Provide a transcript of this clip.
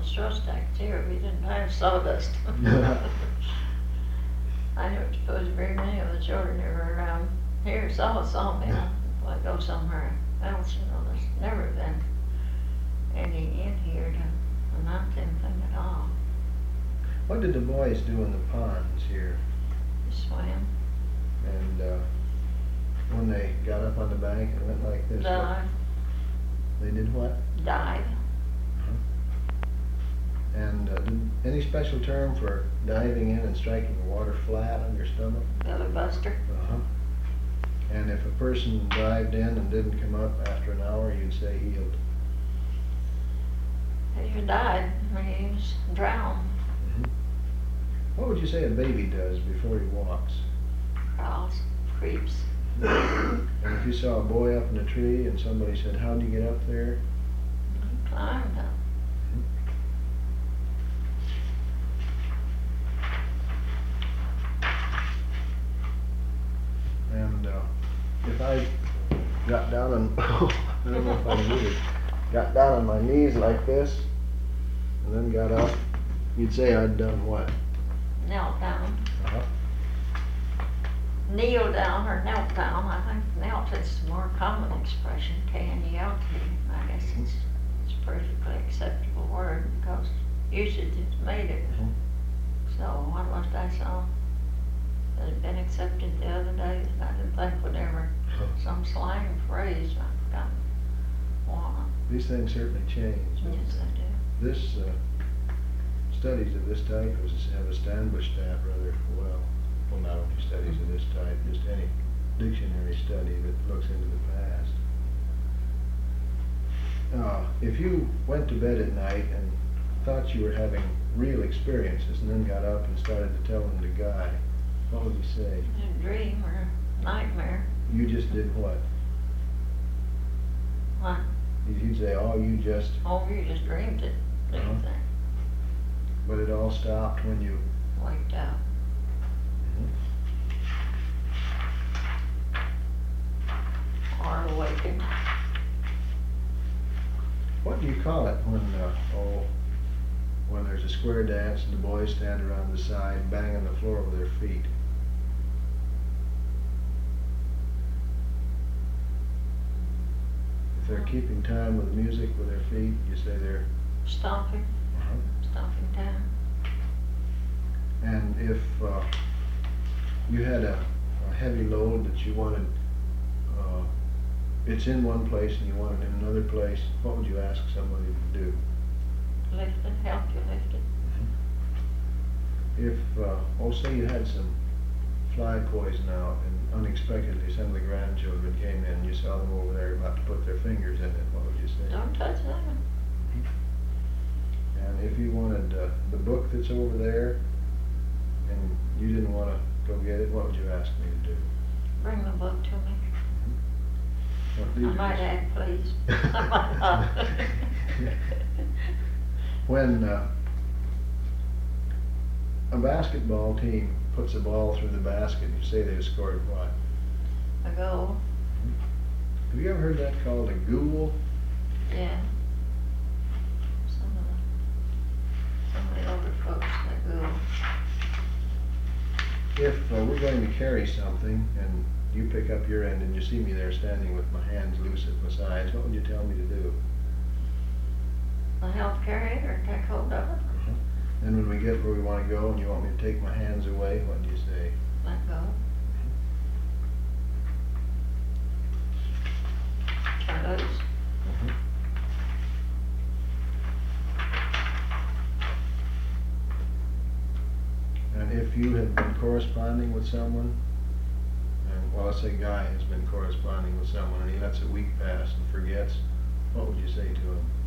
the Shortstacks here, we didn't have sawdust. I don't suppose very many of the children ever around here saw a sawmill. Well, go somewhere else, you know, there's never been any in here to amount to anything at all. What did the boys do in the ponds here? Swam, And when they got up on the bank and went like this, dive, they did what? dive. And did any special term for diving in and striking the water flat on your stomach? Belly buster. Uh-huh. And if a person dived in and didn't come up after an hour, you'd say healed. He died when he was drowned. What would you say a baby does before he walks? Crawls, creeps. And if you saw a boy up in a tree and somebody said, how'd you get up there? He climbed up. And if I got down on, I don't know if I can do it, got down on my knees like this, and then got up, you'd say I'd done what? Knelt down. Uh-huh. Kneel down or knelt down. I think knelt is a more common expression, K-N-E-L-T. I guess it's a perfectly acceptable word because usage has made it. So what was I saw that had been accepted the other day that I didn't think would ever, some slang phrase, I've forgotten what. These things certainly change. Yes, I do. This, studies of this type have established that rather well. Well, not only studies of this type, just any dictionary study that looks into the past. If you went to bed at night and thought you were having real experiences and then got up and started to tell them to Guy, what would you say? A dream or a nightmare. You just did what? What? You'd say, oh, you just... Oh, you just dreamed it. Anything. But it all stopped when you... Waked up. Or awakened. What do you call it when there's a square dance and the boys stand around the side banging the floor with their feet? If they're keeping time with the music with their feet, you say they're... Stomping. Stomping time. And if you had a heavy load that you wanted, it's in one place and you want it in another place, what would you ask somebody to do? Lift it, help you lift it. If, say you had some fly poison out and unexpectedly some of the grandchildren came in and you saw them over there about to put their fingers in it, what would you say? Don't touch that. And if you wanted the book that's over there and you didn't want to go get it, what would you ask me to do? Bring the book to me. Well, I might add, please. I might not. When a basketball team puts a ball through the basket, you say they've scored what? A goal. Have you ever heard that called a goal? Yeah. Some of the older folks, they go. If we're going to carry something and you pick up your end and you see me there standing with my hands loose at my sides, what would you tell me to do? I'll help carry it or take hold of it. And when we get where we want to go and you want me to take my hands away, what do you say? Let go. Turn loose. And if you have been corresponding with someone, and well, let's say Guy has been corresponding with someone and he lets a week pass and forgets, what would you say to him?